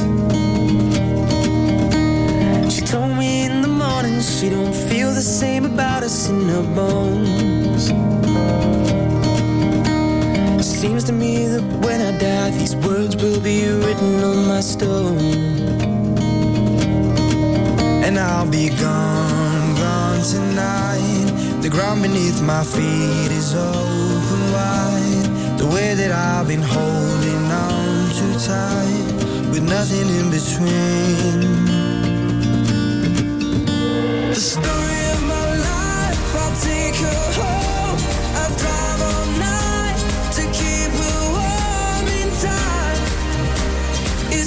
She told me in the morning she don't feel the same about us in her bones. promise to me that when I die, these words will be written on my stone. And I'll be gone, gone tonight. The ground beneath my feet is open wide. The way that I've been holding on too tight, with nothing in between. The story of my life, I'll take her home. I'll drive all night to keep her warm in time. It's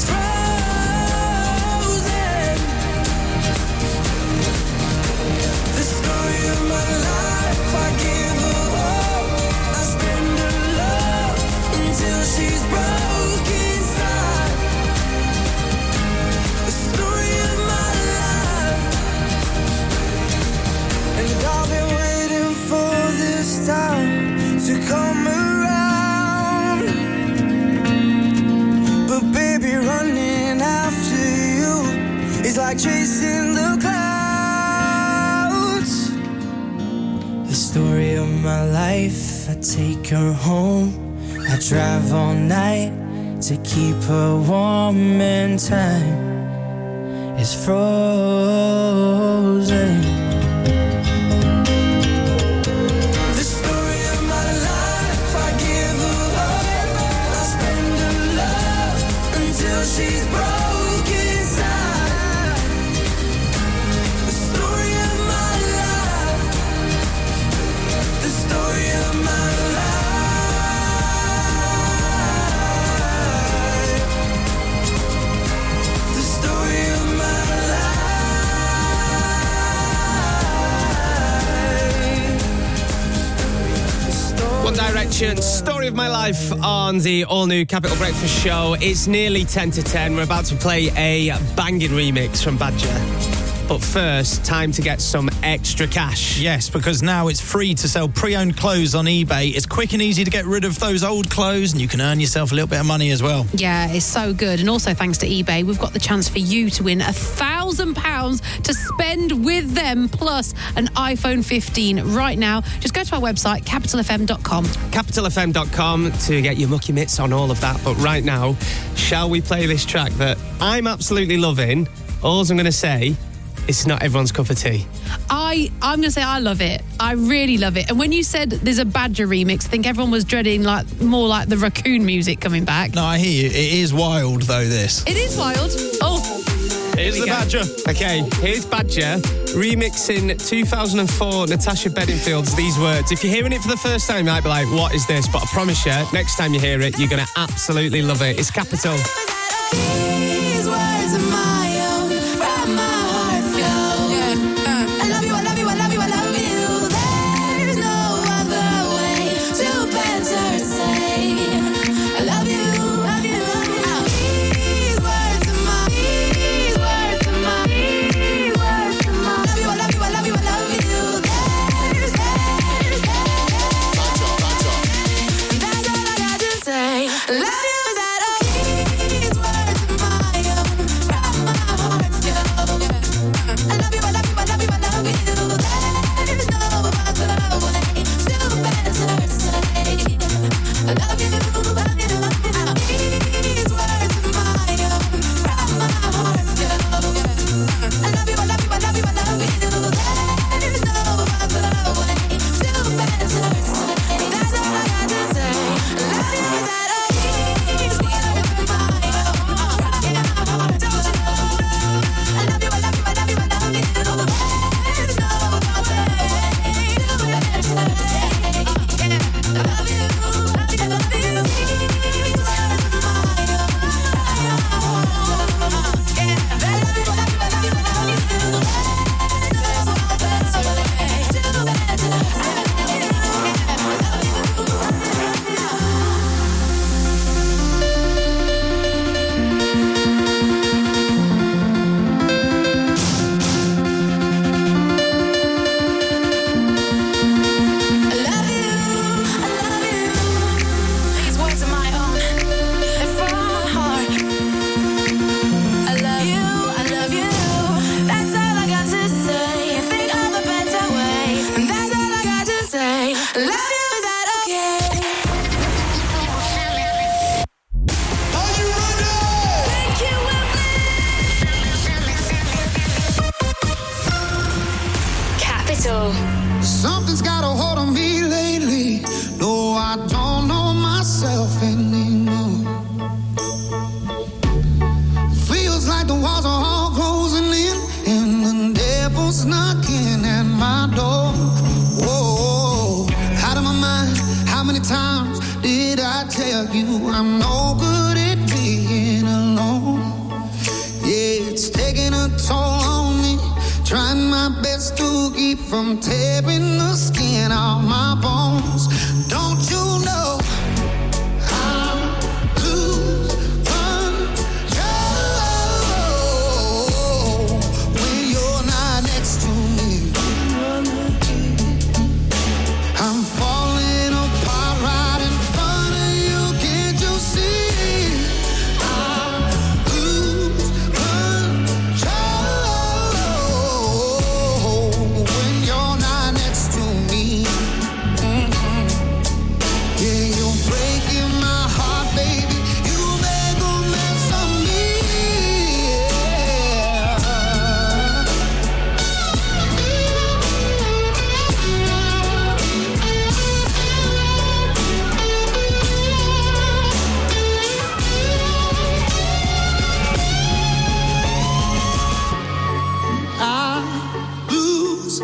frozen. The story of my life, I give her hope. I spend her love until she's broke inside. The story of my life. And I've been waiting for this time to come around. But baby, running after you is like chasing the clouds. The story of my life, I take her home. I drive all night to keep her warm in time. It's frozen. The story of my life, I give her hope. I spend her love until she's broke inside. The story of my life. The story of my life. The story of my One Direction, Story of My Life on the all-new Capital Breakfast Show. It's nearly ten to ten. We're about to play a banging remix from Badger. But first, time to get some extra cash. Yes, because now it's free to sell pre-owned clothes on eBay. It's quick and easy to get rid of those old clothes, and you can earn yourself a little bit of money as well. Yeah, it's so good. And also thanks to eBay, we've got the chance for you to win a thousand pounds to spend with them, plus an iPhone fifteen right now. Just go to our website, capital f m dot com. capital f m dot com to get your mucky mitts on all of that. But right now, shall we play this track that I'm absolutely loving? All I'm going to say, it's not everyone's cup of tea. I, I'm going to say I love it. I really love it. And when you said there's a Badger remix, I think everyone was dreading like more like the Raccoon music coming back. No, I hear you. It is wild, though, this. It is wild. Oh, here's the go. Badger. Okay, here's Badger remixing two thousand four Natasha Bedingfield's These Words. If you're hearing it for the first time, you might be like, what is this? But I promise you, next time you hear it, you're going to absolutely love it. It's Capital. These words are my own, from my heart flow. Yeah. Uh. I love you, I love you, I love you, I love you. There's no other way to better say I love you, love you, love you. Uh. These words are my, these words are my, these words are my. Love you, I love you, I love you, I love you. There's, there's, there's. That's all I got to say. Love you, is that okay? I don't know myself anymore. Feels like the walls are all closing in, and the devil's knocking at my door. Whoa, out of my mind. How many times did I tell you I'm no good at being alone? Yeah, it's taking a toll on me, trying my best to keep from tearing the skin off my bones. Don't you know I'm lose control when you're not next to me? I'm falling apart right in front of you. Can't you see? I lose control when you're not next to me. Mhm. Yeah, you're breaking my heart, baby. You make a mess of me. I lose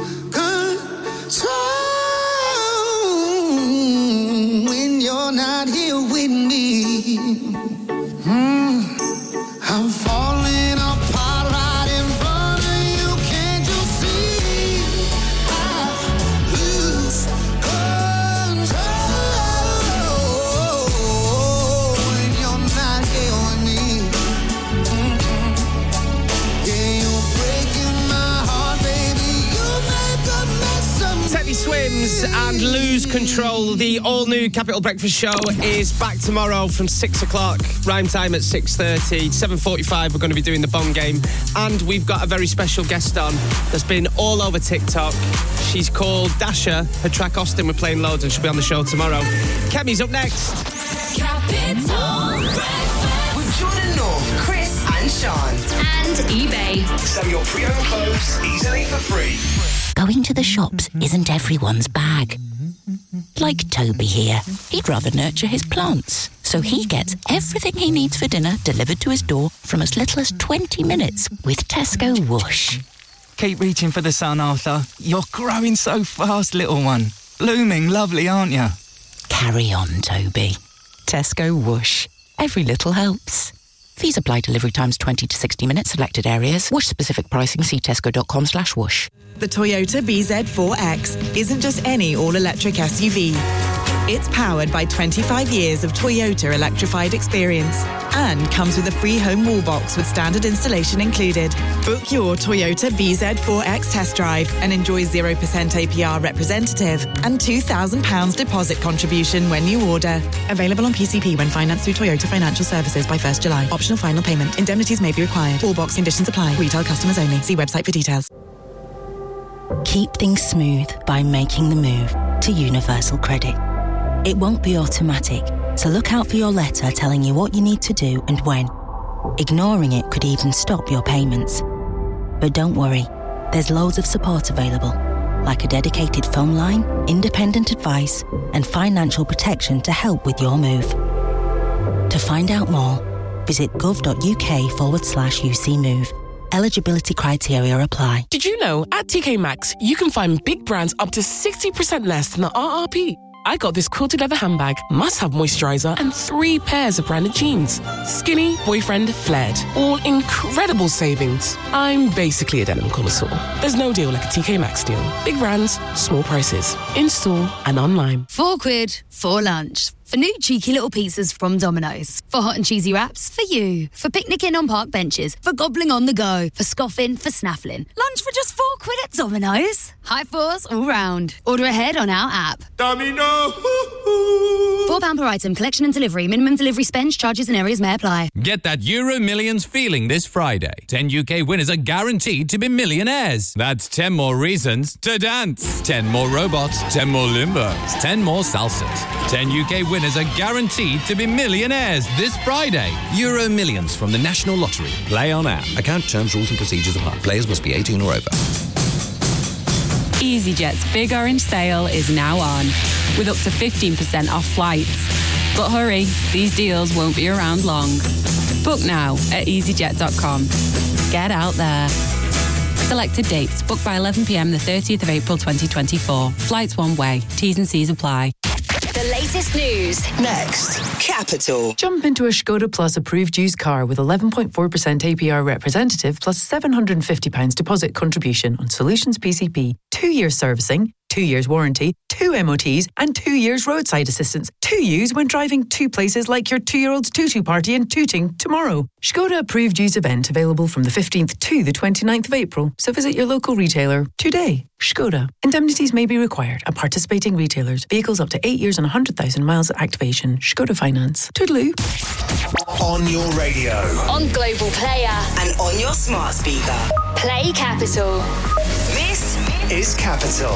control when you're not here with me. Mm. I'm falling apart right in front of you. Can't you see? I lose control when you're not here with me. Mm-mm. Yeah, you're breaking my heart, baby. You make a mess of me. Teddy Swims and Lose Control. The all-new Capital Breakfast Show is back tomorrow from six o'clock. Rhyme time at six thirty. seven forty-five, we're going to be doing the Bong Game. And we've got a very special guest on that's been all over TikTok. She's called Dasha. Her track Austin, we're playing loads, and she'll be on the show tomorrow. Kemi's up next. Capital Breakfast With Jordan North, Chris and Sean. and eBay. Sell your pre-owned clothes easily for free. Going to the shops isn't everyone's bag. Like Toby here. He'd rather nurture his plants. So he gets everything he needs for dinner delivered to his door from as little as twenty minutes with Tesco Whoosh. Keep reaching for the sun, Arthur. You're growing so fast, little one. Blooming lovely, aren't you? Carry on, Toby. Tesco Whoosh. Every little helps. Fees apply. Delivery times twenty to sixty minutes. Selected areas. Whoosh specific pricing. See tesco.com slash whoosh. The Toyota B Z four X isn't just any all-electric S U V. It's powered by twenty-five years of Toyota electrified experience and comes with a free home wall box with standard installation included. Book your Toyota B Z four X test drive and enjoy zero percent A P R representative and two thousand pounds deposit contribution when you order. Available on P C P when financed through Toyota Financial Services by first July. Optional final payment. Indemnities may be required. Wall box conditions apply. Retail customers only. See website for details. Keep things smooth by making the move to Universal Credit. It won't be automatic, so look out for your letter telling you what you need to do and when. Ignoring it could even stop your payments. But don't worry, there's loads of support available, like a dedicated phone line, independent advice, and financial protection to help with your move. To find out more, visit gov.uk forward slash UC Move. Eligibility criteria apply. Did you know at T K Maxx, you can find big brands up to sixty percent less than the R R P? I got this quilted leather handbag, must-have moisturiser, and three pairs of branded jeans. Skinny, boyfriend, flared. All incredible savings. I'm basically a denim connoisseur. There's no deal like a T K Maxx deal. Big brands, small prices. In-store and online. Four quid for lunch. For new cheeky little pizzas from Domino's. For hot and cheesy wraps, for you. For picnicking on park benches. For gobbling on the go. For scoffing, for snaffling. Lunch for just four quid at Domino's. High fours all round. Order ahead on our app. Domino. Four pound per item. Collection and delivery. Minimum delivery spend, charges and areas may apply. Get that Euro Millions feeling this Friday. ten U K winners are guaranteed to be millionaires. That's ten more reasons to dance. ten more robots. ten more Limbos. ten more salsas. ten U K winners are guaranteed to be millionaires this Friday. Euro Millions from the National Lottery. Play on app. Account terms, rules and procedures apply. Players must be eighteen or over. EasyJet's Big Orange Sale is now on, with up to fifteen percent off flights. But hurry, these deals won't be around long. Book now at easyjet dot com. Get out there. Selected dates. Book by eleven p m the thirtieth of April twenty twenty-four. Flights one way. T's and C's apply. The latest news. Next, Capital. Jump into a Skoda Plus approved used car with eleven point four percent A P R representative plus seven hundred fifty pounds deposit contribution on Solutions P C P. Two years servicing, two years warranty, two M O Ts and two years roadside assistance to use when driving to places like your two-year-old's tutu party in Tooting tomorrow. Skoda approved use event available from the fifteenth to the twenty-ninth of April, so visit your local retailer today. Skoda. Indemnities may be required at participating retailers. Vehicles up to eight years and one hundred thousand miles at activation. Skoda Finance. Toodaloo. On your radio. On Global Player. And on your smart speaker. Play Capital. This is Capital.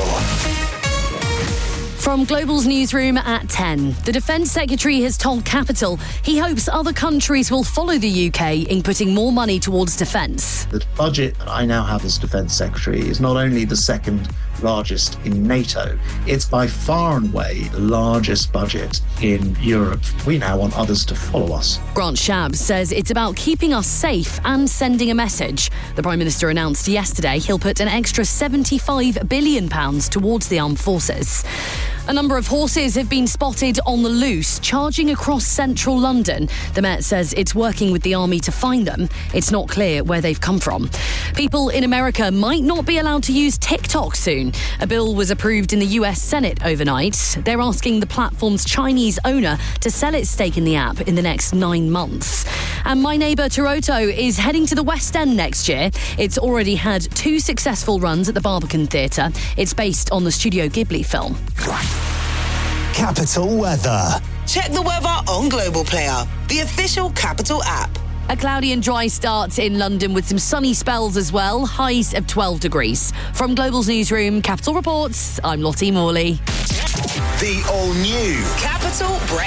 From Global's newsroom at ten, the Defence Secretary has told Capital he hopes other countries will follow the U K in putting more money towards defence. The budget that I now have as Defence Secretary is not only the second largest in NATO, it's by far and away the largest budget in Europe. We now want others to follow us. Grant Shapps says it's about keeping us safe and sending a message. The Prime Minister announced yesterday he'll put an extra seventy-five billion pounds towards the armed forces. A number of horses have been spotted on the loose, charging across central London. The Met says it's working with the army to find them. It's not clear where they've come from. People in America might not be allowed to use TikTok soon. A bill was approved in the U S Senate overnight. They're asking the platform's Chinese owner to sell its stake in the app in the next nine months. And My Neighbour Toronto is heading to the West End next year. It's already had two successful runs at the Barbican Theatre. It's based on the Studio Ghibli film. Capital Weather. Check the weather on Global Player, the official Capital app. A cloudy and dry start in London with some sunny spells as well, highs of twelve degrees. From Global's newsroom, Capital Reports, I'm Lottie Morley. The all-new Capital Breakfast.